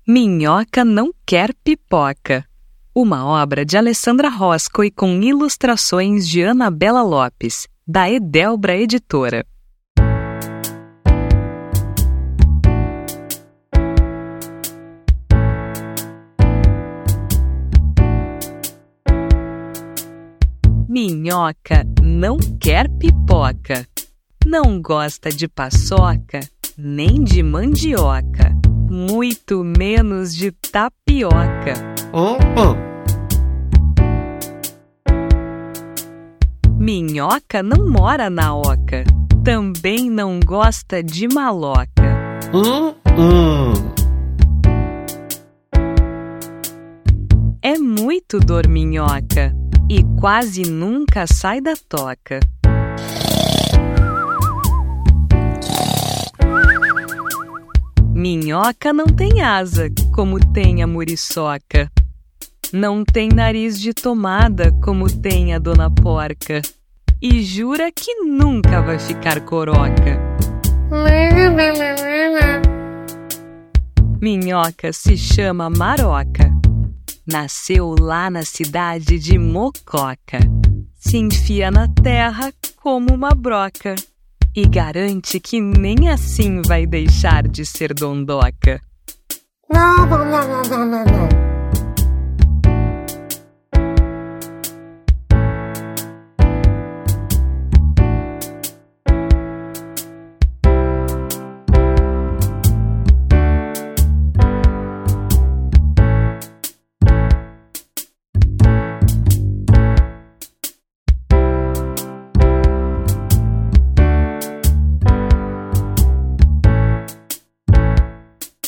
Minhoca não quer pipoca. Uma obra de Alessandra Roscoe com ilustrações de Anabela Lopes, da Edelbra Editora. Minhoca não quer pipoca. Não gosta de paçoca, nem de mandioca, muito menos de tapioca. Minhoca não mora na oca, também não gosta de maloca. É muito dorminhoca e quase nunca sai da toca. Minhoca não tem asa, como tem a muriçoca. Não tem nariz de tomada, como tem a dona porca. E jura que nunca vai ficar coroca. Minhoca se chama Maroca. Nasceu lá na cidade de Mococa. Se enfia na terra como uma broca. E garante que nem assim vai deixar de ser dondoca. Não.